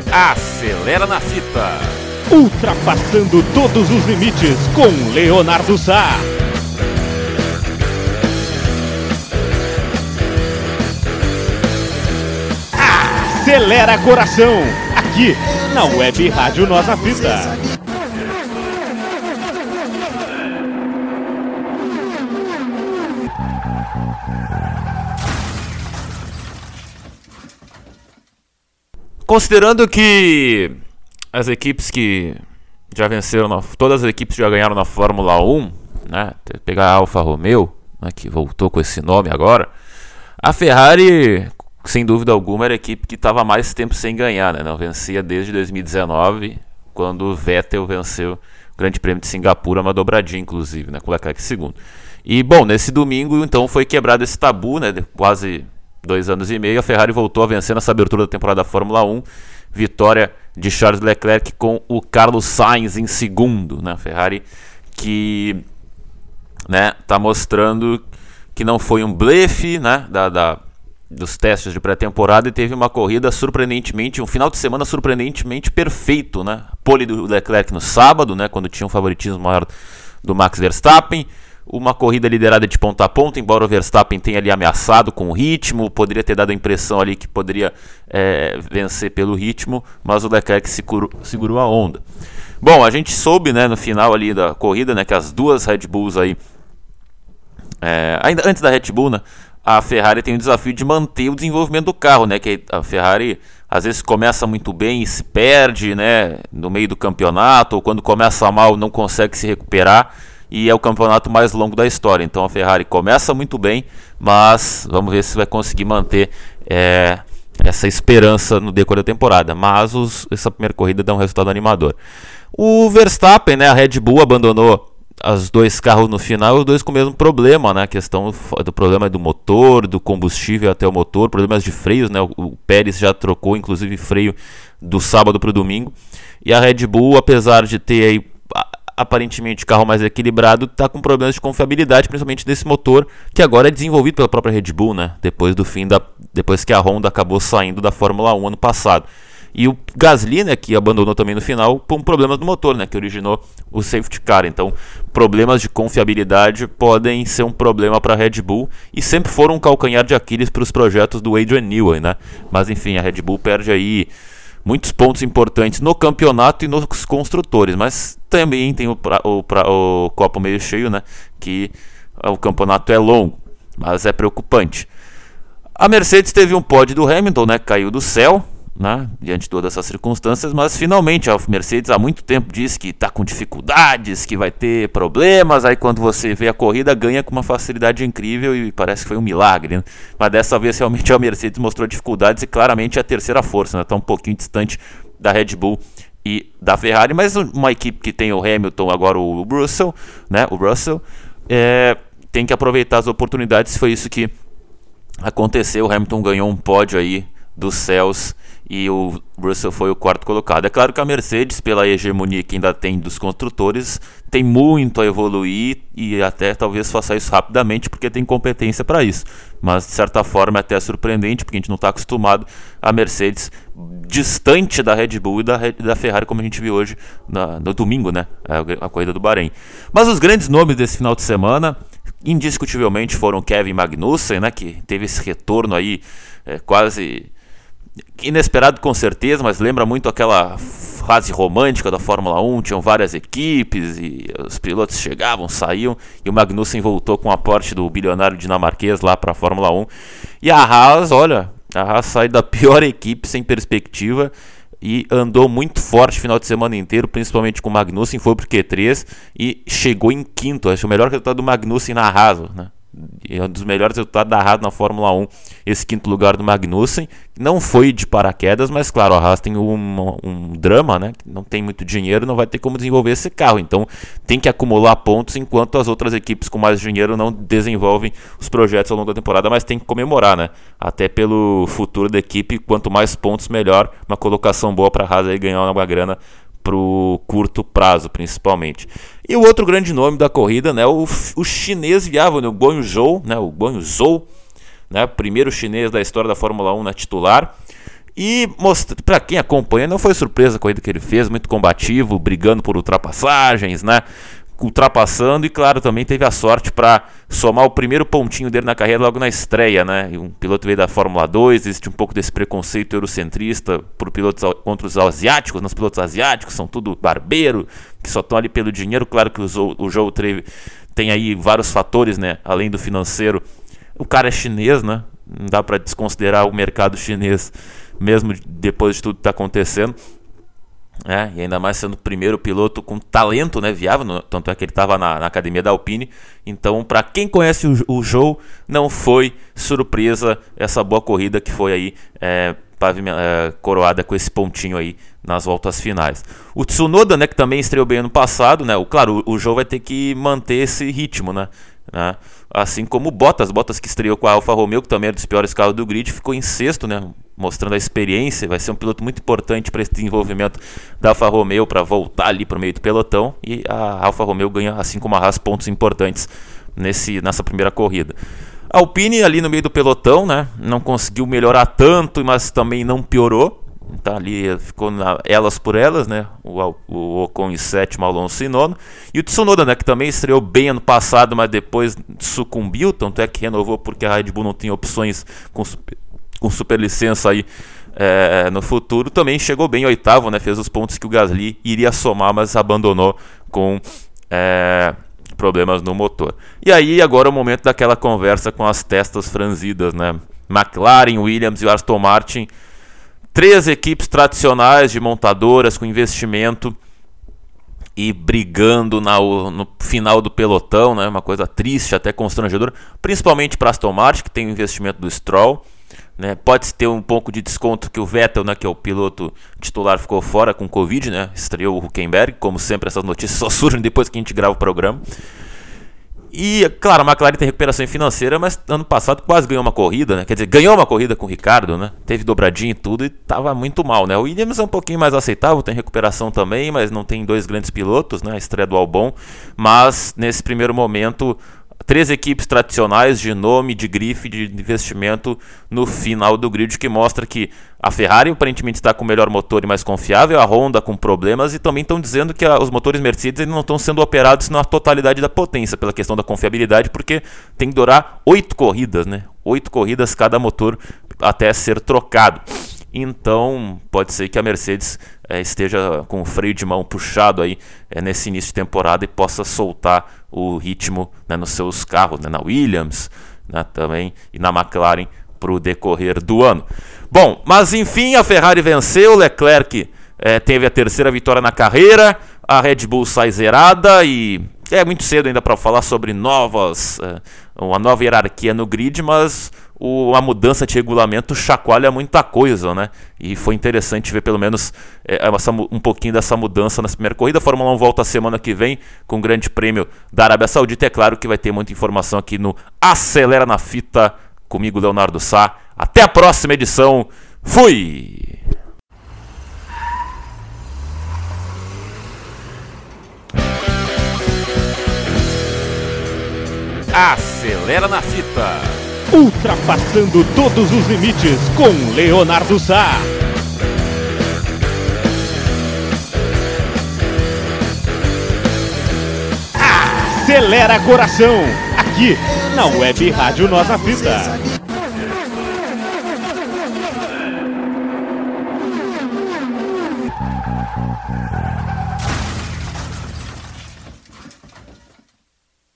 Acelera na fita. Ultrapassando todos os limites com Leonardo Sá. Acelera coração, aqui na Web Rádio Nossa Fita. Considerando que as equipes que já venceram, todas as equipes já ganharam na Fórmula 1, né? Pegar a Alfa Romeo, né, que voltou com esse nome agora, a Ferrari, sem dúvida alguma, era a equipe que estava mais tempo sem ganhar, né? Não vencia desde 2019, quando o Vettel venceu o Grande Prêmio de Singapura, uma dobradinha inclusive, né, com o Leclerc segundo. E bom, nesse domingo então foi quebrado esse tabu, né, de quase 2 anos e meio, a Ferrari voltou a vencer nessa abertura da temporada da Fórmula 1, vitória de Charles Leclerc com o Carlos Sainz em segundo, né? A Ferrari que, né, tá mostrando que não foi um blefe, né, dos testes de pré-temporada, e teve uma corrida surpreendentemente, um final de semana surpreendentemente perfeito, né? Pole do Leclerc no sábado, né, quando tinha um favoritismo maior do Max Verstappen. Uma corrida liderada de ponta a ponta, embora o Verstappen tenha ali ameaçado com o ritmo, poderia ter dado a impressão ali que poderia vencer pelo ritmo, mas o Leclerc segurou a onda. Bom, a gente soube, né, no final ali da corrida, né, que as duas Red Bulls aí, ainda antes da Red Bull, né, a Ferrari tem o desafio de manter o desenvolvimento do carro, né, que a Ferrari às vezes começa muito bem e se perde, né, no meio do campeonato, ou quando começa mal não consegue se recuperar. E é o campeonato mais longo da história. Então a Ferrari começa muito bem, mas vamos ver se vai conseguir manter essa esperança no decorrer da temporada. Mas essa primeira corrida dá um resultado animador. O Verstappen, né, a Red Bull abandonou os dois carros no final, os dois com o mesmo problema, né? A questão do problema do motor, do combustível até o motor, problemas de freios, né? O Pérez já trocou inclusive freio do sábado para o domingo. E a Red Bull, apesar de ter aí aparentemente o carro mais equilibrado, está com problemas de confiabilidade, principalmente desse motor, que agora é desenvolvido pela própria Red Bull, né? Depois que a Honda acabou saindo da Fórmula 1 ano passado. E o Gasly, né, que abandonou também no final, com problemas do motor, né, que originou o safety car. Então, problemas de confiabilidade podem ser um problema para a Red Bull, e sempre foram um calcanhar de Aquiles para os projetos do Adrian Newey, né? Mas enfim, a Red Bull perde aí muitos pontos importantes no campeonato e nos construtores, mas também tem o copo meio cheio, né? Que o campeonato é longo, mas é preocupante. A Mercedes teve um pódio do Hamilton, né? Caiu do céu, né, diante de todas essas circunstâncias, mas finalmente a Mercedes há muito tempo disse que está com dificuldades, que vai ter problemas, aí quando você vê a corrida ganha com uma facilidade incrível e parece que foi um milagre, né? Mas dessa vez realmente a Mercedes mostrou dificuldades e claramente é a terceira força, né? Está um pouquinho distante da Red Bull e da Ferrari, mas uma equipe que tem o Hamilton, agora o Russell, né, tem que aproveitar as oportunidades. Foi isso que aconteceu. O Hamilton ganhou um pódio aí dos céus e o Russell foi o quarto colocado. É claro que a Mercedes, pela hegemonia que ainda tem dos construtores, tem muito a evoluir e até talvez faça isso rapidamente, porque tem competência para isso. Mas de certa forma é até surpreendente, porque a gente não está acostumado a Mercedes distante da Red Bull e da Ferrari, como a gente viu hoje no domingo, né, a corrida do Bahrein. Mas os grandes nomes desse final de semana indiscutivelmente foram Kevin Magnussen, né, que teve esse retorno aí quase inesperado com certeza, mas lembra muito aquela fase romântica da Fórmula 1, tinham várias equipes e os pilotos chegavam, saíam, e o Magnussen voltou com o aporte do bilionário dinamarquês lá para a Fórmula 1. E a Haas, olha, a Haas sai da pior equipe sem perspectiva e andou muito forte o final de semana inteiro, principalmente com o Magnussen, foi pro Q3 e chegou em quinto. Acho o melhor resultado do Magnussen na Haas, né? É um dos melhores resultados da Haas na Fórmula 1, esse quinto lugar do Magnussen. Não foi de paraquedas, mas claro, a Haas tem um drama, né? Não tem muito dinheiro, não vai ter como desenvolver esse carro, então tem que acumular pontos, enquanto as outras equipes com mais dinheiro não desenvolvem os projetos ao longo da temporada, mas tem que comemorar, né? Até pelo futuro da equipe, quanto mais pontos melhor, uma colocação boa para a Haas aí ganhar uma grana pro curto prazo, principalmente. E o outro grande nome da corrida, né, o chinês viável, né, o Guanyu Zhou, né, primeiro chinês da história da Fórmula 1 na titular, E para quem acompanha, não foi surpresa a corrida que ele fez, muito combativo, brigando por ultrapassagens, né? Ultrapassando, e claro, também teve a sorte para somar o primeiro pontinho dele na carreira logo na estreia, né? E um piloto veio da Fórmula 2, existe um pouco desse preconceito eurocentrista por pilotos contra os asiáticos, os pilotos asiáticos são tudo barbeiro, que só estão ali pelo dinheiro. Claro que o Joe Treve tem aí vários fatores, né? Além do financeiro, o cara é chinês, né? Não dá para desconsiderar o mercado chinês, mesmo depois de tudo que está acontecendo. E ainda mais sendo o primeiro piloto com talento, né, viável, tanto é que ele estava na academia da Alpine. Então, para quem conhece o Joe, não foi surpresa essa boa corrida que foi aí coroada com esse pontinho aí nas voltas finais. O Tsunoda, né, que também estreou bem ano passado, né, claro, o Joe vai ter que manter esse ritmo, né, assim como o Bottas que estreou com a Alfa Romeo, que também era dos piores carros do grid, ficou em sexto, né, mostrando a experiência. Vai ser um piloto muito importante para esse desenvolvimento da Alfa Romeo, para voltar ali para o meio do pelotão, e a Alfa Romeo ganha, assim como a Haas, pontos importantes nessa primeira corrida. A Alpine ali no meio do pelotão, né, não conseguiu melhorar tanto, mas também não piorou. Tá ali, ficou elas por elas, né? O Ocon em sétimo, Alonso em nono. E o Tsunoda, né, que também estreou bem ano passado, mas depois sucumbiu, tanto é que renovou porque a Red Bull não tinha opções com superlicença aí no futuro. Também chegou bem em oitavo, né? Fez os pontos que o Gasly iria somar, mas abandonou com problemas no motor. E aí agora é o momento daquela conversa com as testas franzidas, né? McLaren, Williams e o Aston Martin, 3 equipes tradicionais de montadoras com investimento e brigando no final do pelotão, né? Uma coisa triste, até constrangedora, principalmente para a Aston Martin, que tem o investimento do Stroll, né? Pode ter um pouco de desconto que o Vettel, né, que é o piloto titular, ficou fora com Covid, né? Estreou o Hülkenberg, como sempre essas notícias só surgem depois que a gente grava o programa. E, claro, a McLaren tem recuperação financeira, mas ano passado quase ganhou uma corrida, né? Quer dizer, ganhou uma corrida com o Ricardo, né? Teve dobradinha e tudo e estava muito mal, né? O Williams é um pouquinho mais aceitável, tem recuperação também, mas não tem 2 grandes pilotos, né? A estreia do Albon, mas nesse primeiro momento, 3 equipes tradicionais de nome, de grife, de investimento no final do grid, que mostra que a Ferrari aparentemente está com o melhor motor e mais confiável, a Honda com problemas, e também estão dizendo que os motores Mercedes não estão sendo operados na totalidade da potência, pela questão da confiabilidade, porque tem que durar 8 corridas, né? 8 corridas cada motor até ser trocado. Então pode ser que a Mercedes esteja com o freio de mão puxado aí nesse início de temporada e possa soltar o ritmo, né, nos seus carros, né, na Williams, né, também, e na McLaren para o decorrer do ano. Bom, mas enfim, a Ferrari venceu, Leclerc teve a 3ª vitória na carreira, a Red Bull sai zerada e é muito cedo ainda para falar sobre uma nova hierarquia no grid, mas a mudança de regulamento chacoalha muita coisa, né? E foi interessante ver pelo menos um pouquinho dessa mudança nessa primeira corrida. A Fórmula 1 volta a semana que vem com o Grande Prêmio da Arábia Saudita. É claro que vai ter muita informação aqui no Acelera na Fita, comigo, Leonardo Sá. Até a próxima edição. Fui! Acelera na Fita. Ultrapassando todos os limites com Leonardo Sá. Acelera coração, aqui na Web Rádio Nós na Fita.